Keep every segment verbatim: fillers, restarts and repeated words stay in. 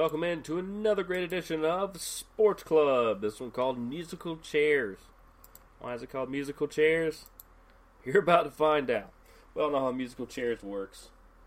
welcome in to another great edition of Sports Club. This one called Musical Chairs. Why is it called Musical Chairs? You're about to find out. We all know how Musical Chairs works.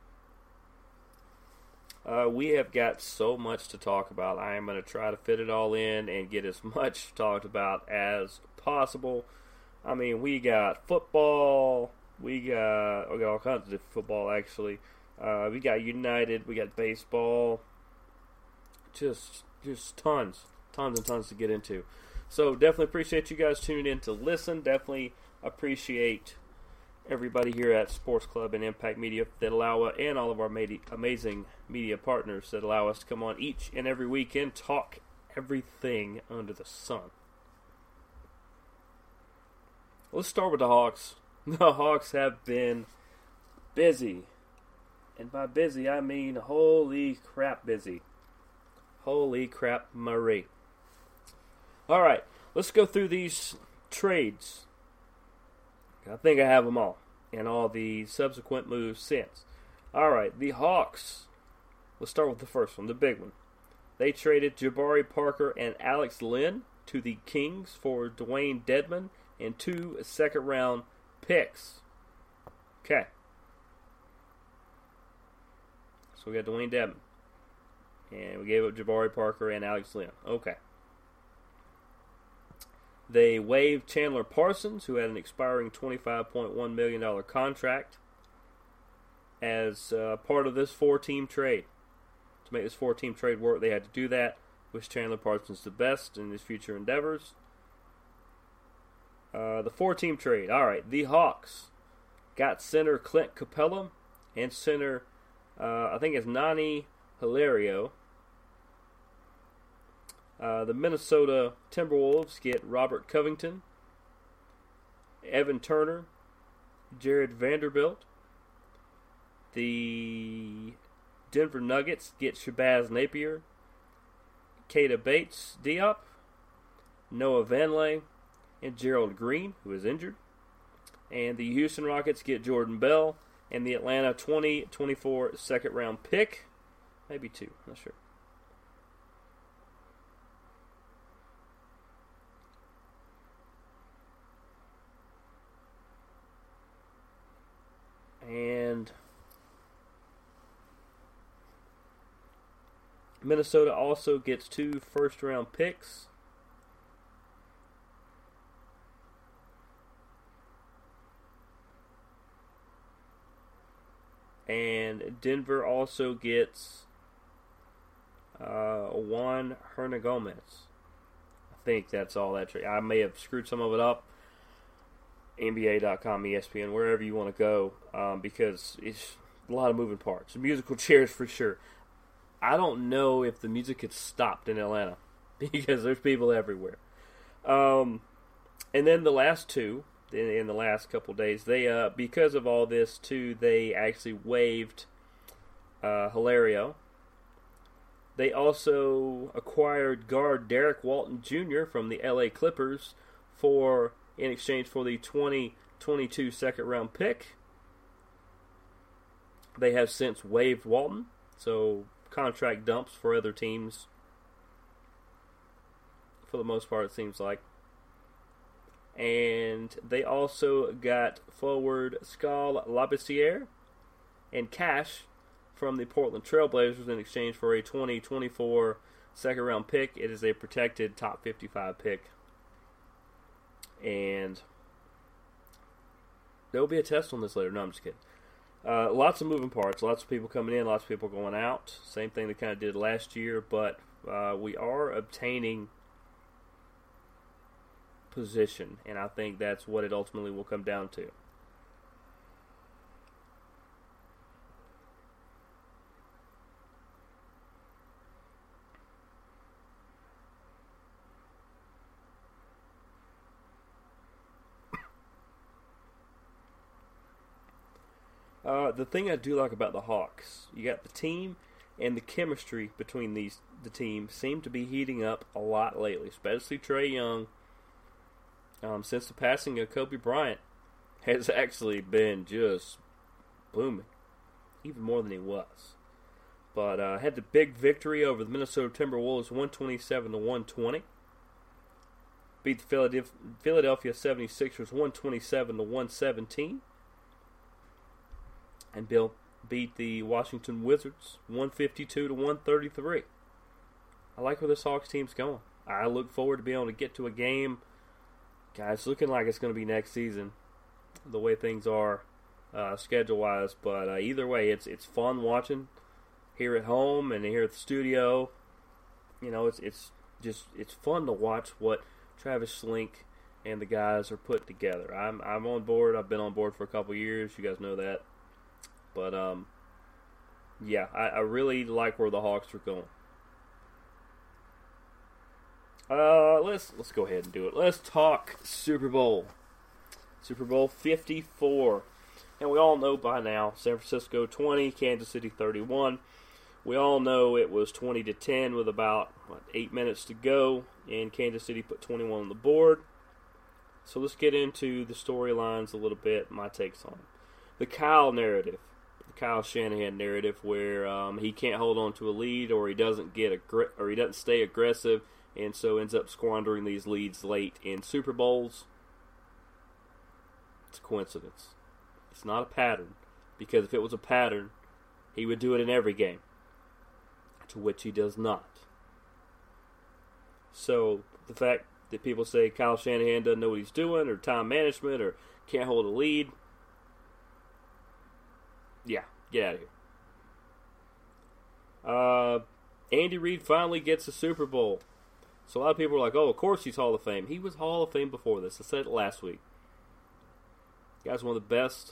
Uh, we have got so much to talk about. I am going to try to fit it all in and get as much talked about as possible. I mean, we got football. We got, we got all kinds of different football, actually. Uh, we got United. We got baseball. Just, just tons, tons and tons to get into. So definitely appreciate you guys tuning in to listen. Definitely appreciate everybody here at Sports Club and Impact Media that allow us, and all of our media, amazing media partners that allow us to come on each and every week and talk everything under the sun. Let's start with the Hawks. The Hawks have been busy. And by busy, I mean holy crap busy. Holy crap, Marie. All right, let's go through these trades. I think I have them all, and all the subsequent moves since. All right, the Hawks. Let's start with the first one, the big one. They traded Jabari Parker and Alex Len to the Kings for Dwayne Dedmon and two second-round picks. Okay. So we got Dwayne Dedmon. And we gave up Jabari Parker and Alex Len. Okay. They waived Chandler Parsons, who had an expiring twenty-five point one million dollars contract, as uh, part of this four-team trade. To make this four-team trade work, they had to do that. Wish Chandler Parsons the best in his future endeavors. Uh, the four-team trade. All right, the Hawks got center Clint Capella and center, uh, I think it's Nani Hilario. Uh, the Minnesota Timberwolves get Robert Covington, Evan Turner, Jared Vanderbilt. The Denver Nuggets get Shabazz Napier, Keita Bates-Diop, Noah Vanley, and Gerald Green, who is injured. And the Houston Rockets get Jordan Bell and the Atlanta twenty twenty-four second round pick. Maybe two, not sure. And Minnesota also gets two first round picks. And Denver also gets uh, Juan Hernangomez. I think that's all that trade. I may have screwed some of it up. N B A dot com, E S P N, wherever you want to go, um, because it's a lot of moving parts. Musical chairs for sure. I don't know if the music had stopped in Atlanta because there's people everywhere. Um, and then the last two, in, in the last couple of days, they uh, because of all this too, they actually waived uh, Hilario. They also acquired guard Derek Walton Junior from the L A Clippers for in exchange for the twenty twenty-two second round pick. They have since waived Walton, so contract dumps for other teams for the most part, it seems like. And they also got forward Skal Labissiere and cash from the Portland Trailblazers in exchange for a twenty twenty-four second round pick. It is a protected top fifty-five pick. And there will be a test on this later. No, I'm just kidding. Uh, lots of moving parts. Lots of people coming in. Lots of people going out. Same thing they kind of did last year. But uh, we are obtaining position. And I think that's what it ultimately will come down to. Uh, the thing I do like about the Hawks, you got the team and the chemistry between these the team seem to be heating up a lot lately, especially Trae Young. Um, since the passing of Kobe Bryant, has actually been just booming, even more than he was. But uh, had the big victory over the Minnesota Timberwolves, one twenty-seven to one twenty. Beat the Philadelphia, Philadelphia seventy-sixers, one twenty-seven to one seventeen. And Bill beat the Washington Wizards, one fifty-two to one thirty-three. I like where this Hawks team's going. I look forward to being able to get to a game. Guys, looking like it's going to be next season, the way things are uh, schedule-wise. But uh, either way, it's it's fun watching here at home and here at the studio. You know, it's it's just it's fun to watch what Travis Slink and the guys are put together. I'm I'm on board. I've been on board for a couple years. You guys know that. But um, yeah, I, I really like where the Hawks are going. Uh, let's let's go ahead and do it. Let's talk Super Bowl. Super Bowl fifty-four. And we all know by now, San Francisco twenty, Kansas City thirty-one. We all know it was twenty to ten with about what, eight minutes to go, and Kansas City put twenty-one on the board. So let's get into the storylines a little bit, my takes on it. The Kyle narrative, the Kyle Shanahan narrative, where um, he can't hold on to a lead, or he doesn't get aggr- or he doesn't stay aggressive, and so ends up squandering these leads late in Super Bowls. It's a coincidence. It's not a pattern, because if it was a pattern, he would do it in every game, to which he does not. So the fact that people say Kyle Shanahan doesn't know what he's doing, or time management, or can't hold a lead, yeah, get out of here. Uh, Andy Reid finally gets a Super Bowl. So a lot of people are like, oh, of course he's Hall of Fame. He was Hall of Fame before this. I said it last week. The guy's one of the best,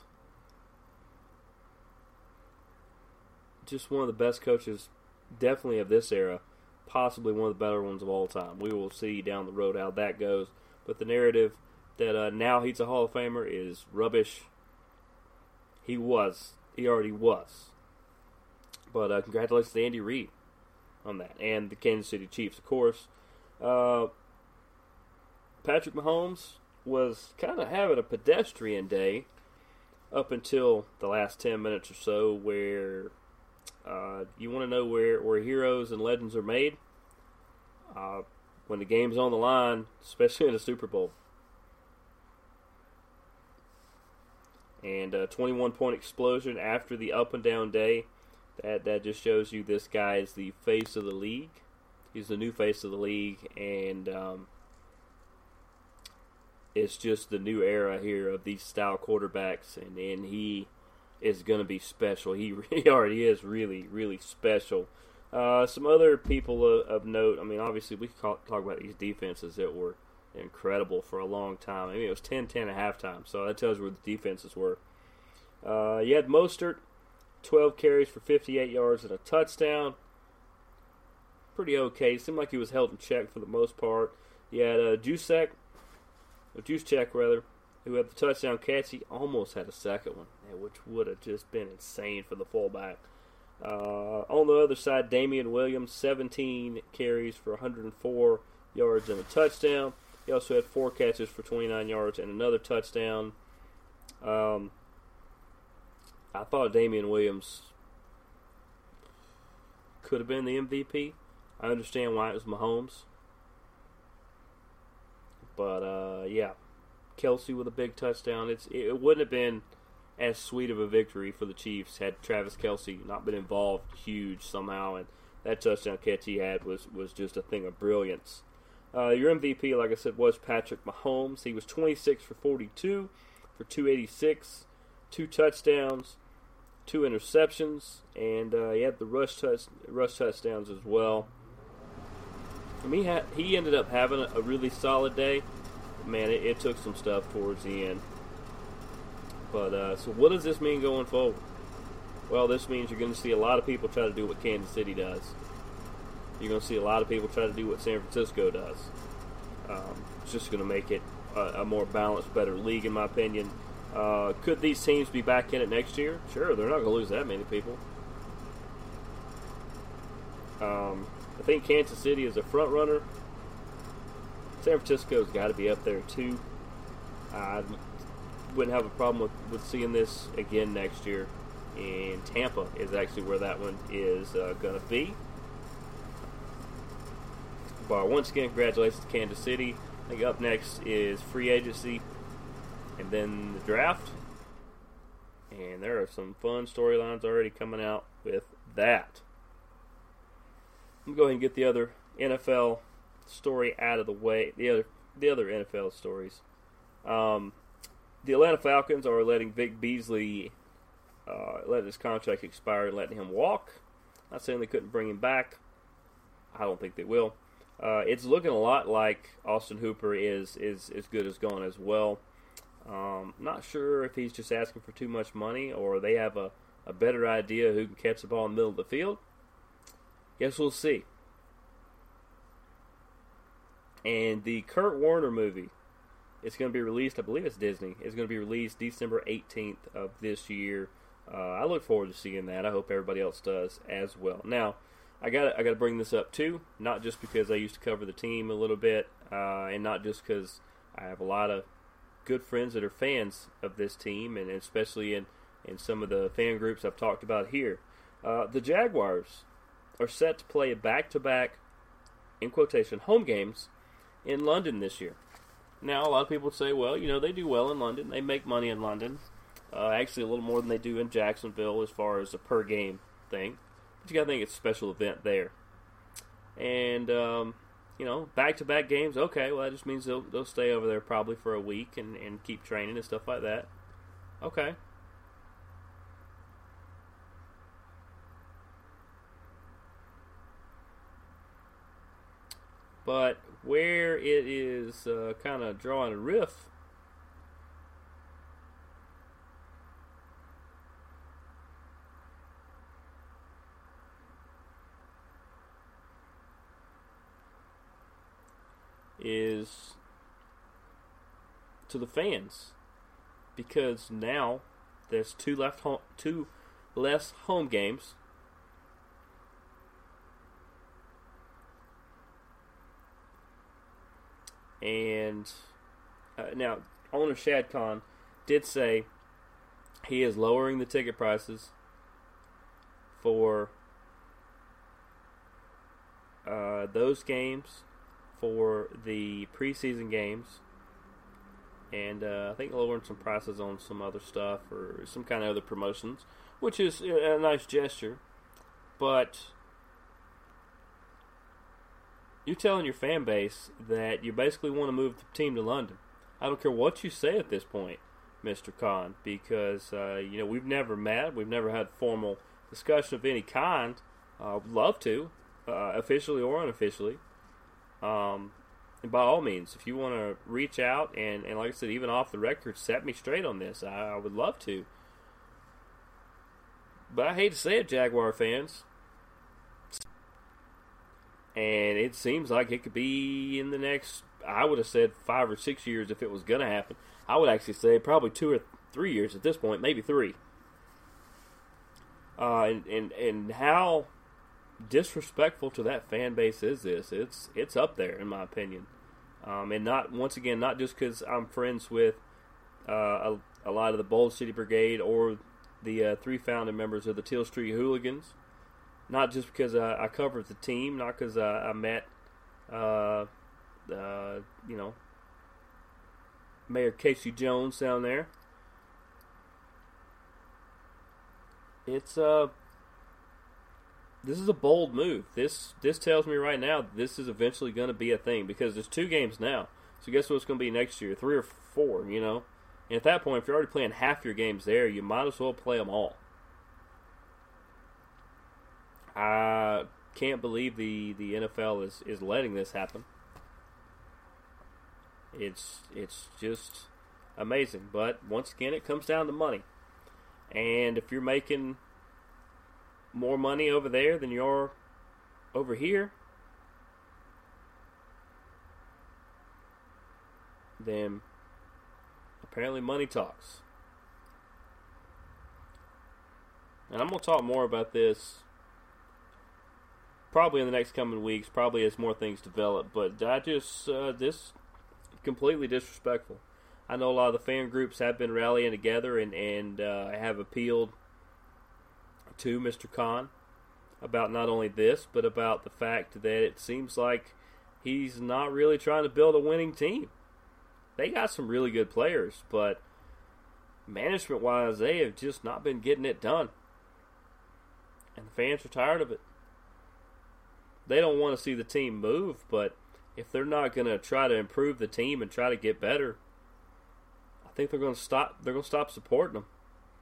just one of the best coaches, definitely of this era, possibly one of the better ones of all time. We will see down the road how that goes. But the narrative that uh, now he's a Hall of Famer is rubbish. He was. He already was. But uh, congratulations to Andy Reid on that. And the Kansas City Chiefs, of course. Uh, Patrick Mahomes was kind of having a pedestrian day up until the last ten minutes or so, where uh, you want to know where, where heroes and legends are made? Uh, when the game's on the line, especially in a Super Bowl. And a twenty-one point explosion after the up and down day. That that just shows you this guy is the face of the league. He's the new face of the league, and um, it's just the new era here of these style quarterbacks, and, and he is going to be special. He, he already is really, really special. Uh, some other people of, of note, I mean, obviously we can talk, talk about these defenses that were incredible for a long time. I mean, it was ten ten at halftime, so that tells you where the defenses were. Uh, you had Mostert, twelve carries for fifty-eight yards and a touchdown. Pretty okay. Seemed like he was held in check for the most part. You had uh, Juszczyk, or Juszczyk rather, who had the touchdown catch. He almost had a second one, which would have just been insane for the fullback. Uh, on the other side, Damian Williams, seventeen carries for one hundred four yards and a touchdown. He also had four catches for twenty-nine yards and another touchdown. Um, I thought Damian Williams could have been the M V P. I understand why it was Mahomes. But, uh, yeah. Kelce with a big touchdown. It's It wouldn't have been as sweet of a victory for the Chiefs had Travis Kelce not been involved huge somehow. And that touchdown catch he had was, was just a thing of brilliance. Uh, your M V P, like I said, was Patrick Mahomes. He was twenty-six for forty-two for two eighty-six, two touchdowns, two interceptions, and uh, he had the rush touch rush touchdowns as well. I mean, he, had, he ended up having a, a really solid day. Man, it, it took some stuff towards the end. But uh, so, what does this mean going forward? Well, this means you're going to see a lot of people try to do what Kansas City does. You're going to see a lot of people try to do what San Francisco does. Um, it's just going to make it a, a more balanced, better league, in my opinion. Uh, could these teams be back in it next year? Sure, they're not going to lose that many people. Um, I think Kansas City is a front runner. San Francisco's got to be up there too. I wouldn't have a problem with, with seeing this again next year. in Tampa is actually where that one is uh, going to be. But once again, congratulations to Kansas City. I think up next is free agency and then the draft. And there are some fun storylines already coming out with that. I'm going to go ahead and get the other N F L story out of the way. The other the other N F L stories. Um, the Atlanta Falcons are letting Vic Beasley uh, let his contract expire and letting him walk. Not saying they couldn't bring him back. I don't think they will. Uh, it's looking a lot like Austin Hooper is is as good as gone as well. Um, not sure if he's just asking for too much money or they have a, a better idea who can catch the ball in the middle of the field. Guess we'll see. And the Kurt Warner movie, it's going to be released, I believe it's Disney, it's going to be released December eighteenth of this year. Uh, I look forward to seeing that. I hope everybody else does as well. Now, I got I got to bring this up too, not just because I used to cover the team a little bit, uh, and not just because I have a lot of good friends that are fans of this team, and especially in, in some of the fan groups I've talked about here. Uh, the Jaguars are set to play back-to-back, in quotation, home games in London this year. Now, a lot of people would say, well, you know, they do well in London. They make money in London. Uh, actually, a little more than they do in Jacksonville as far as a per-game thing. But you got to think it's a special event there. And, um, you know, back-to-back games, okay, well, that just means they'll, they'll stay over there probably for a week and, and keep training and stuff like that. Okay. But where it is uh, kind of drawing a rift is to the fans, because now there's two left home, two less home games. And uh, now, owner Shad Khan did say he is lowering the ticket prices for uh, those games, for the preseason games, and uh, I think lowering some prices on some other stuff or some kind of other promotions, which is a nice gesture. But you're telling your fan base that you basically want to move the team to London. I don't care what you say at this point, Mister Khan, because uh, you know we've never met, we've never had formal discussion of any kind. I uh, would love to, uh, officially or unofficially. Um, and by all means, if you want to reach out and, and, like I said, even off the record, set me straight on this, I, I would love to. But I hate to say it, Jaguar fans. And it seems like it could be in the next, I would have said five or six years if it was going to happen. I would actually say probably two or three years at this point, maybe three. Uh, and, and, and how disrespectful to that fan base is this? It's it's up there, in my opinion. Um, and not, once again, not just because I'm friends with uh, a, a lot of the Bold City Brigade or the uh, three founding members of the Teal Street Hooligans. Not just because uh, I covered the team, not because uh, I met, uh, uh, you know, Mayor Casey Jones down there. It's uh, this is a bold move. This this tells me right now that this is eventually going to be a thing, because there's two games now. So guess what's going to be next year? Three or four, you know. And at that point, if you're already playing half your games there, you might as well play them all. I can't believe the, the N F L is, is letting this happen. It's it's just amazing. But once again, it comes down to money. And if you're making more money over there than you're over here, then apparently money talks. And I'm going to talk more about this probably in the next coming weeks, probably as more things develop. But I just, uh, this completely disrespectful. I know a lot of the fan groups have been rallying together and, and uh, have appealed to Mister Khan about not only this, but about the fact that it seems like he's not really trying to build a winning team. They got some really good players, but management-wise, they have just not been getting it done. And the fans are tired of it. They don't want to see the team move, but if they're not going to try to improve the team and try to get better, I think they're going to stop. They're going to stop supporting them.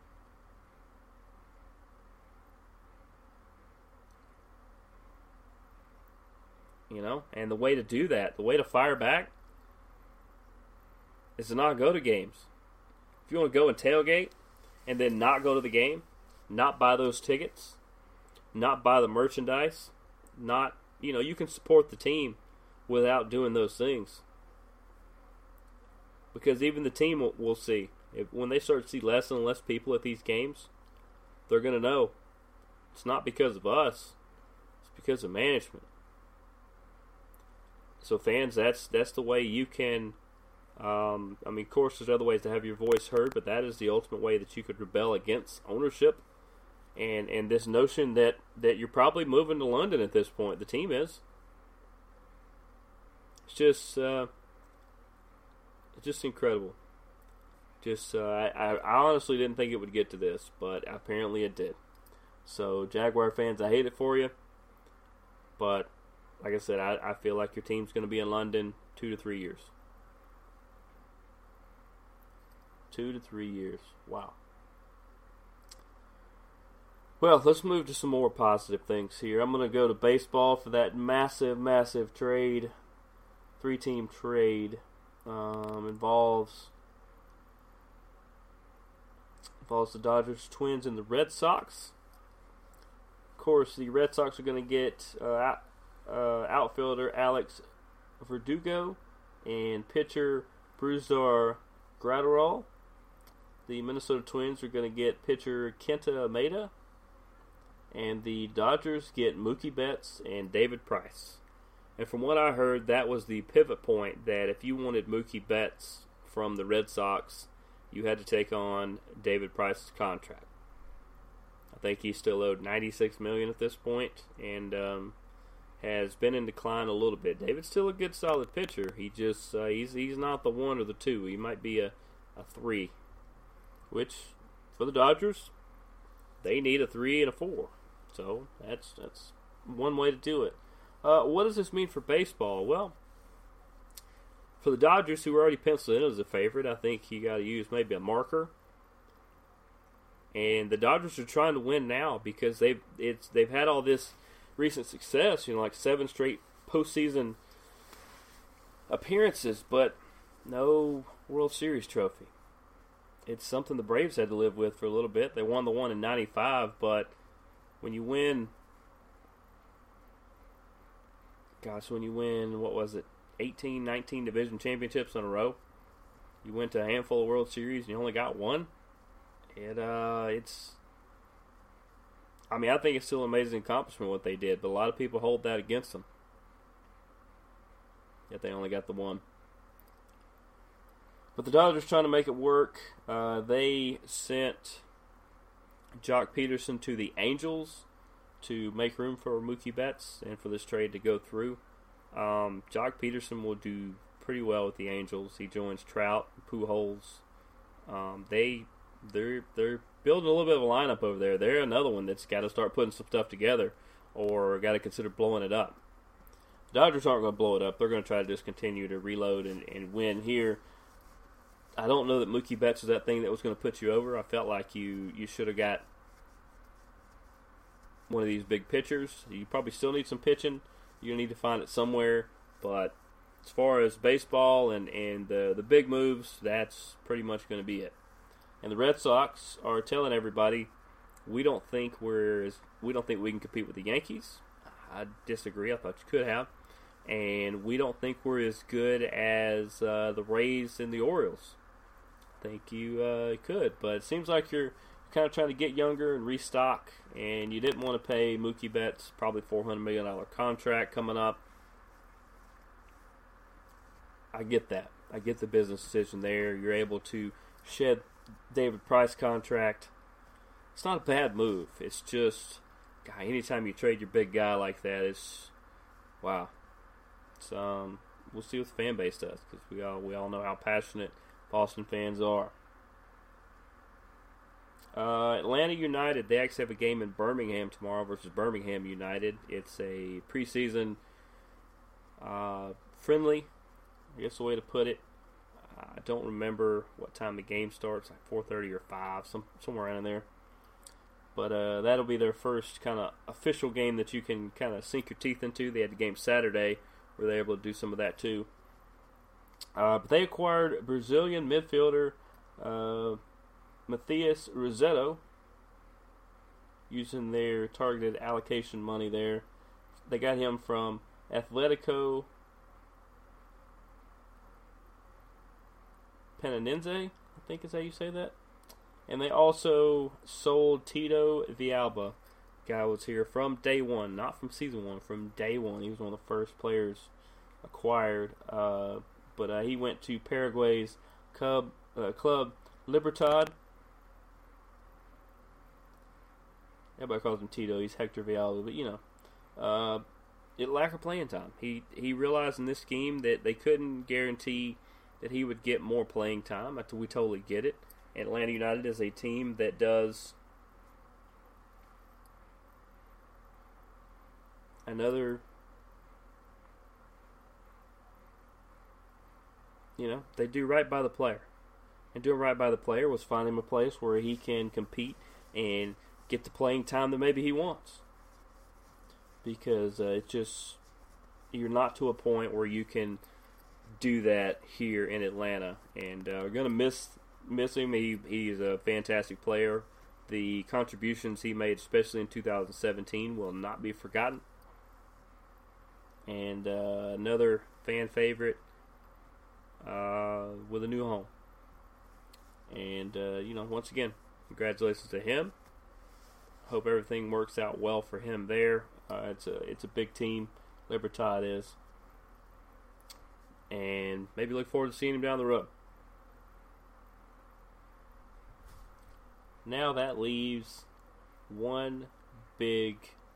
You know, and the way to do that, the way to fire back, is to not go to games. If you want to go and tailgate and then not go to the game, not buy those tickets, not buy the merchandise, not, you know, you can support the team without doing those things. Because even the team will, will see. If, when they start to see less and less people at these games, they're going to know it's not because of us, it's because of management. So fans, that's that's the way you can, um, I mean, of course there's other ways to have your voice heard, but that is the ultimate way that you could rebel against ownership and, and this notion that, that you're probably moving to London at this point. The team is. It's just, uh, it's just incredible. Just, uh, I, I honestly didn't think it would get to this, but apparently it did. So, Jaguar fans, I hate it for you, but like I said, I, I feel like your team's going to be in London two to three years. Two to three years. Wow. Well, let's move to some more positive things here. I'm going to go to baseball for that massive, massive trade. Three-team trade. Um, involves involves the Dodgers, Twins, and the Red Sox. Of course, the Red Sox are going to get uh, uh, outfielder Alex Verdugo and pitcher Brusdar Graterol. The Minnesota Twins are going to get pitcher Kenta Maeda. And the Dodgers get Mookie Betts and David Price. And from what I heard, that was the pivot point, that if you wanted Mookie Betts from the Red Sox, you had to take on David Price's contract. I think he's still owed ninety-six million dollars at this point, and um, has been in decline a little bit. David's still a good, solid pitcher. He just uh, he's he's not the one or the two. He might be a, a three, which for the Dodgers, they need a three and a four. So that's that's one way to do it. Uh, what does this mean for baseball? Well, for the Dodgers, who were already penciled in as a favorite, I think you got to use maybe a marker. And the Dodgers are trying to win now because they've it's they've had all this recent success, you know, like seven straight postseason appearances, but no World Series trophy. It's something the Braves had to live with for a little bit. They won the one in ninety-five, but when you win, gosh, when you win, what was it, eighteen, nineteen division championships in a row, you went to a handful of World Series and you only got one. It uh, it's. I mean, I think it's still an amazing accomplishment what they did, but a lot of people hold that against them. Yet they only got the one. But the Dodgers trying to make it work. Uh, they sent Jock Peterson to the Angels to make room for Mookie Betts and for this trade to go through. Um, Jock Peterson will do pretty well with the Angels. He joins Trout, Pujols. Um, they they're they're building a little bit of a lineup over there. They're another one that's got to start putting some stuff together, or got to consider blowing it up. The Dodgers aren't going to blow it up. They're going to try to just continue to reload and, and win here. I don't know that Mookie Betts is that thing that was going to put you over. I felt like you, you should have got one of these big pitchers. You probably still need some pitching. You need to find it somewhere. But as far as baseball and, and the, the big moves, that's pretty much going to be it. And the Red Sox are telling everybody, we don't think we're as, we don't think we can compete with the Yankees. I disagree. I thought you could have. And we don't think we're as good as uh, the Rays and the Orioles. I think you uh, could, but it seems like you're kind of trying to get younger and restock, and you didn't want to pay Mookie Betts probably four hundred million dollars contract coming up. I get that. I get the business decision there. You're able to shed David Price contract, it's not a bad move. It's just, God, anytime you trade your big guy like that, it's wow. It's, um, we'll see what the fan base does because we all we all know how passionate Boston fans are. Uh, Atlanta United, they actually have a game in Birmingham tomorrow versus Birmingham United. It's a preseason uh, friendly, I guess the way to put it. I don't remember what time the game starts, like four thirty or five, some, somewhere around in there. But uh, that'll be their first kind of official game that you can kind of sink your teeth into. They had the game Saturday where they were able to do some of that too. Uh, but they acquired Brazilian midfielder uh, Matheus Rossetto using their targeted allocation money there. They got him from Atletico Penanense, I think is how you say that. And they also sold Tito Villalba. Guy was here from day one, not from season one, from day one. He was one of the first players acquired. Uh, but uh, he went to Paraguay's Cub, uh, club Libertad. Everybody calls him Tito. He's Hector Villalba, but you know, uh, it lack of playing time. He he realized in this scheme that they couldn't guarantee that he would get more playing time. We totally get it. Atlanta United is a team that does another, you know, they do right by the player. And doing right by the player was find him a place where he can compete and get the playing time that maybe he wants. Because uh, it just, you're not to a point where you can do that here in Atlanta. And uh, we're going to miss miss him. He, he's a fantastic player. The contributions he made, especially in two thousand seventeen, will not be forgotten. And uh, another fan favorite uh, with a new home. And, uh, you know, once again, congratulations to him. Hope everything works out well for him there. Uh, it's a it's a big team, Libertad is. And maybe look forward to seeing him down the road. Now that leaves one big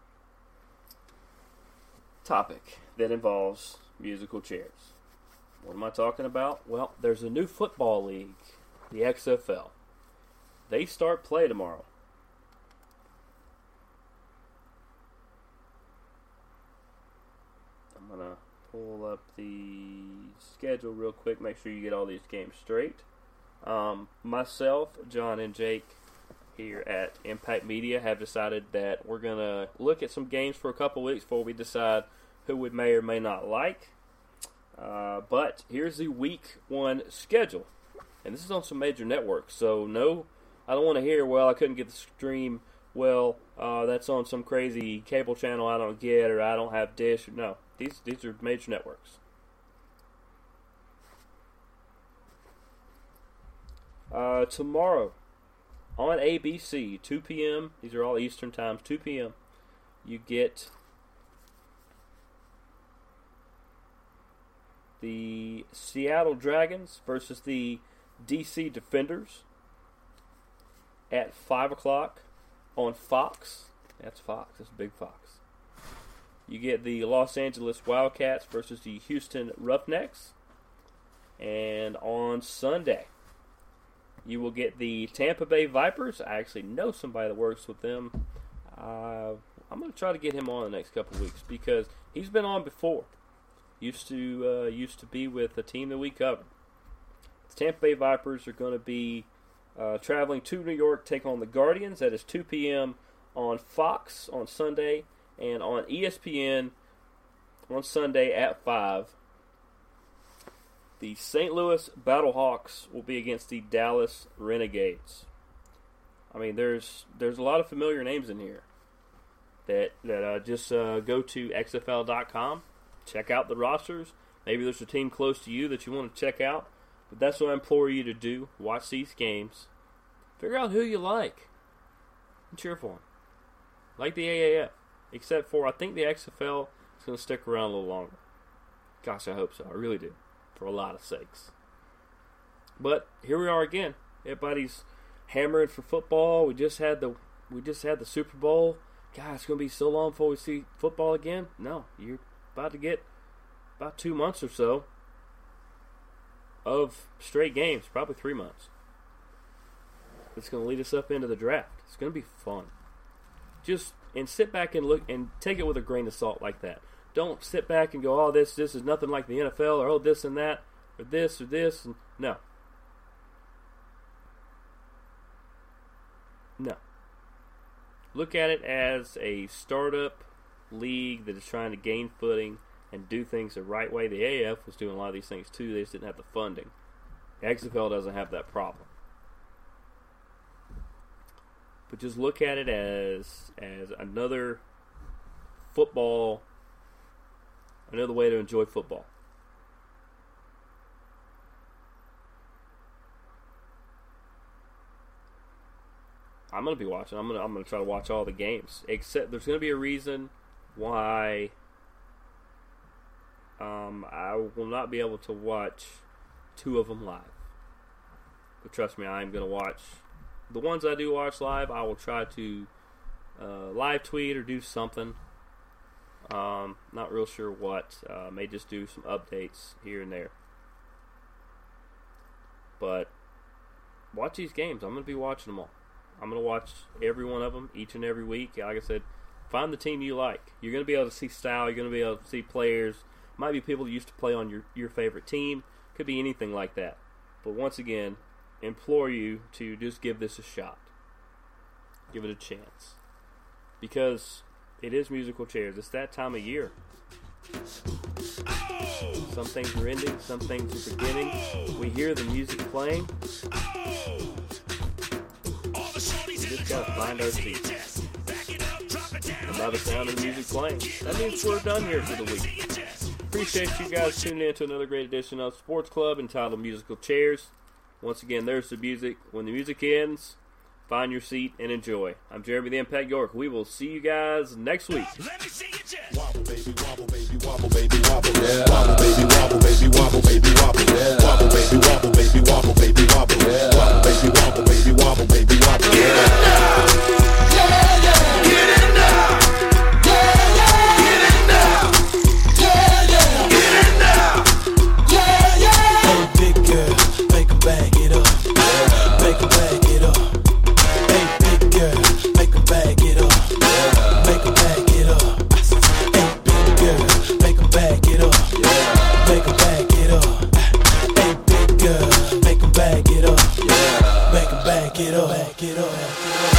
topic that involves musical chairs. What am I talking about? Well, there's a new football league, the X F L. They start play tomorrow. I'm going to pull up the schedule real quick, make sure you get all these games straight. Um, myself, John, and Jake here at Impact Media have decided that we're going to look at some games for a couple weeks before we decide who we may or may not like. Uh, but here's the week one schedule. And this is on some major networks. So, no, I don't want to hear, well, I couldn't get the stream. Well, uh, that's on some crazy cable channel I don't get, or I don't have Dish. No, these these are major networks. Uh, tomorrow on A B C, two p.m. These are all Eastern times, two p.m. You get the Seattle Dragons versus the D C Defenders at five o'clock on Fox. That's Fox. That's Big Fox. You get the Los Angeles Wildcats versus the Houston Roughnecks. And on Sunday, you will get the Tampa Bay Vipers. I actually know somebody that works with them. Uh, I'm going to try to get him on the next couple of weeks because he's been on before. Used to uh, used to be with the team that we covered. The Tampa Bay Vipers are going to be uh, traveling to New York, take on the Guardians. That is two p.m. on Fox on Sunday, and on E S P N on Sunday at five. The Saint Louis Battlehawks will be against the Dallas Renegades. I mean, there's there's a lot of familiar names in here. That that uh, just uh, go to X F L dot com, check out the rosters. Maybe there's a team close to you that you want to check out. But that's what I implore you to do. Watch these games. Figure out who you like and cheer for them. Like the A A F. Except for, I think the X F L is going to stick around a little longer. Gosh, I hope so. I really do. For a lot of sakes. But here we are again. Everybody's hammering for football. We just had the we just had the Super Bowl. God, it's going to be so long before we see football again. No, you're about to get about two months or so of straight games, probably three months. It's going to lead us up into the draft. It's going to be fun. Just, and sit back and look, and take it with a grain of salt like that. Don't sit back and go, oh, this, this is nothing like the N F L, or oh, this and that, or this or this. And no. No. Look at it as a startup league that is trying to gain footing and do things the right way. The A A F was doing a lot of these things too. They just didn't have the funding. The X F L doesn't have that problem. But just look at it as as another football, another way to enjoy football. I'm gonna be watching. I'm gonna I'm gonna try to watch all the games. Except there's gonna be a reason why um, I will not be able to watch two of them live. But trust me, I am gonna watch the ones I do watch live. I will try to uh, live tweet or do something. Um, not real sure what. Uh, may just do some updates here and there. But watch these games. I'm gonna be watching them all. I'm going to watch every one of them each and every week. Like I said, find the team you like. You're going to be able to see style. You're going to be able to see players. Might be people that used to play on your, your favorite team. Could be anything like that. But once again, implore you to just give this a shot. Give it a chance. Because it is musical chairs. It's that time of year. Some things are ending. Some things are beginning. We hear the music playing. We just gotta find our seat. And by the sound of the music playing, that means we're done here for the week. Appreciate you guys tuning in to another great edition of Sports Club entitled Musical Chairs. Once again, there's the music. When the music ends, find your seat and enjoy. I'm Jeremy the Impact York. We will see you guys next week. Wobble, baby, wobble, baby, wobble, baby, wobble. Yeah.